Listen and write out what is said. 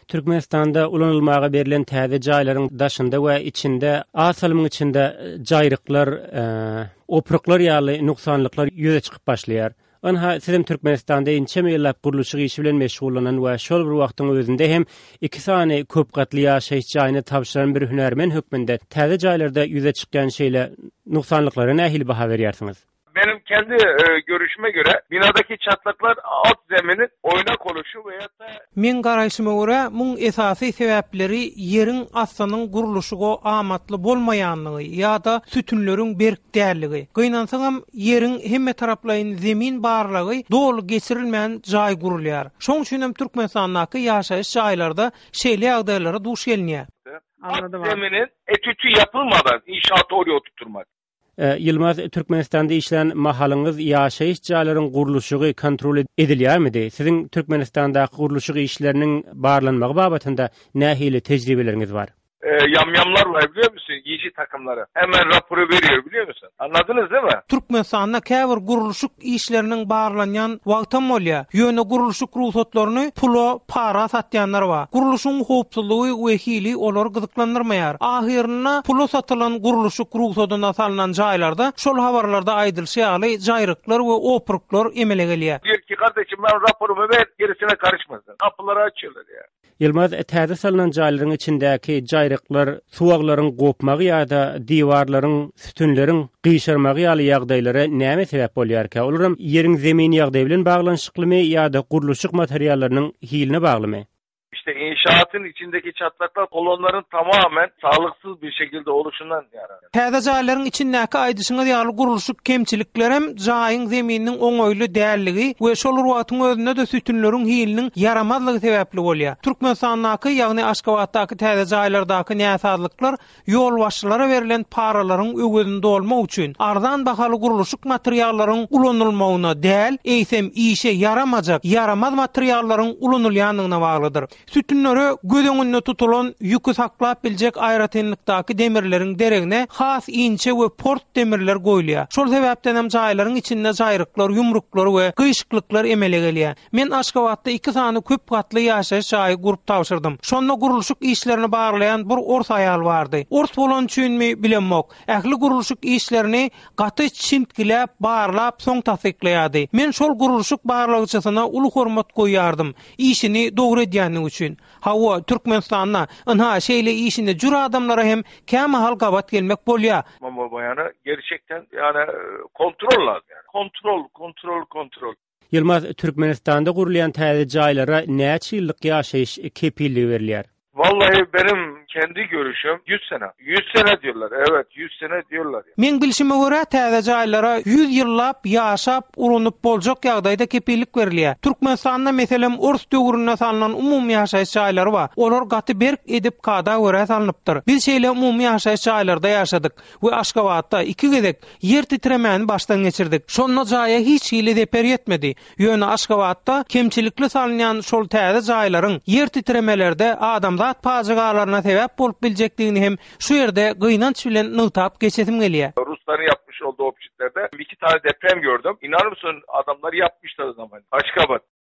Türkmenistanda ulanılmağa berilen täze jaýlaryň daşynda we içinde asalymyň içinde jaýryklar, opruklar ýaly nuksanlyklar ýüze çykyp başlaýar. Onha sizem Türkmenistanda inçe ýyllap guruluşy işi bilen meşgullanan we şol bir wagtyň özünde hem iki sany köp gatly ýaşaýyş jaýyny tapşyran bir hünärmen hökmünde täze jaýlarda ýüze çykýan şeýle nuksanlyklary nähili baha berýärsiňiz? Benim kendi görüşüme göre binadaki çatlaklar alt zeminin oynak oluşu veya da... Men garaýşyma göre muň esasy sebäpleri ýeriň astynyň guruluşyga amatly bolmaýanlygy ýa-da sütünleriň berk dälligi. Gynansaňam ýeriň hemme taraplaryň zemin barlygy dolu geçirilmeýän jaý gurulýar. Şoň üçin hem Türkmenistandaky ýaşaýyş jaýlarda şeýle ýagdaýlara duş gelýär. Alt zeminin etütü yapılmadan inşaatı oraya oturtmak. Yılmaz, Türkmenistanda işlän mahalyňyz ýaşaýyş jaýlarynyň guruluşygy kontrol edilýärmidi? Siziň Türkmenistandaky guruluşygy işleriniň barlanmagy babatynda nähili tejribeleriniz bar? Yamyamlar var biliyor musun? Yiğici takımları. Hemen raporu veriyor biliyor musun? Anladınız değil mi? Türkmenistan'da käbir guruluşyk işleriniň barlanýan wagtam bolýar. Ýöne guruluşyk ruhsatlaryny pulo, para satýanlar bar. Guruluşyň howpsuzlygy we hili olar gyzyklandyrmaýar. Ahirine pulo satylan guruluşyk ruhsatyna salynan jaýlarda şol habarlarda aýdylşýaly jaýryklar we opruklar emele gelýär. Diyor ki kardeşim ben raporumu ver, gerisine karışmasın. Kapıları açıyorlar ya. Yılmaz, täze salynan jaýlaryň içindäki jaýryklar, suwaglaryň gopmagy ýa-da diwarlaryň, sütünleriň gyşarmagy ýaly ýagdaýlara näme sebäp bolýarka? Olaram ýeriň zemin ýagdaýy bilen baglanşyklymy ýa-da guruluşyk materiallarynyň hiline baglymy? İşte inşaatın içindeki çatlaklar kolonların tamamen sağlıksız bir şekilde oluşundan yaranır. Täze jaýlaryň içindäki aýdyşyňa ýaly guruluşyk kemçilikler hem jaýyň zemininiň oňoýly dälligi we şol ruhatyň özünde de sütünleriň hiliniň yaramazlygy sebäpli bolýar. Türkmenistandaky ýagny Aşgabatdaky täze jaýlardaky näsazlyklar ýol başçylara berilen paralaryň öwgedinde dolmak üçin arzan bahaly guruluşyk materiallaryň ulanylmagyna däl, eýsem işe yaramajak, yaramaz materiallaryň ulanylýanlygyna baglydyr. Sütünlere gödöňünde tutulan ýükü saklap biljek aýratenlikdaky demirleriň deregine has inçe we port demirler goýulýar. Şol sebäpden hem jaýlaryň içinde jaýryklar, ýumruklar we gyşyklyklar emele gelýär. Men Aşgabatda 2 sany köp gatly ýaşaýyş jaýy gurup tapşyrdym. Şonda guruluşyk işlerini baglayan bir ors aýal bardy. Ors bolan üçinmi bilenmok. Ähli guruluşyk işlerini gaty çintgilep, barlap, soň tasdiklaýardy. Men şol guruluşyk barlagçysyna uly hormat goýýardym. İşini dogry edýän üçin. Hawa Türkmenistanna anha şeýle işinde jür adamlara hem käme hal gabat gelmek bolýar. Ama bayanı gerçekten yani kontrol lazım yani. Kontrol. Yılmaz, Türkmenistanda gurulýan täze jaýlara näçe ýyllyk ýaşaýyş kepilliği berilýär? Vallahi benim kendi görüşüm 100 sene. 100 sene diyorlar. Evet 100 sene diyorlar. Men bilşime göre täze jaýlara 100 ýyllap ýaşap urunup boljak ýagdaýda kepillik berilýär. Türkmenistanda meselem Ors döwrüne salynan umumy ýaşaýyş jaýlary bar. Olar gaty berk edip kada göre salynıpdyr. Biz şeýle umumy ýaşaýyş jaýlarda ýaşadyk we Aşgabatda 2 gezek ýer titremäni başdan geçirdik. Şonda jaýa hiç hile deper ýetmedi. Ýöne Aşgabatda kemçilikli salynýan şol täze jaýlaryň ýer titremelerde adamlar pajygalarına sebäp bolup biljekdigini hem şu ýerde gynanç bilen nytap geçetim gelýär. Rusların yapmış olduğu objetlerde 2 tane deprem gördüm. İnanır mısın adamlar yapmışlar o zaman. Aşgabat.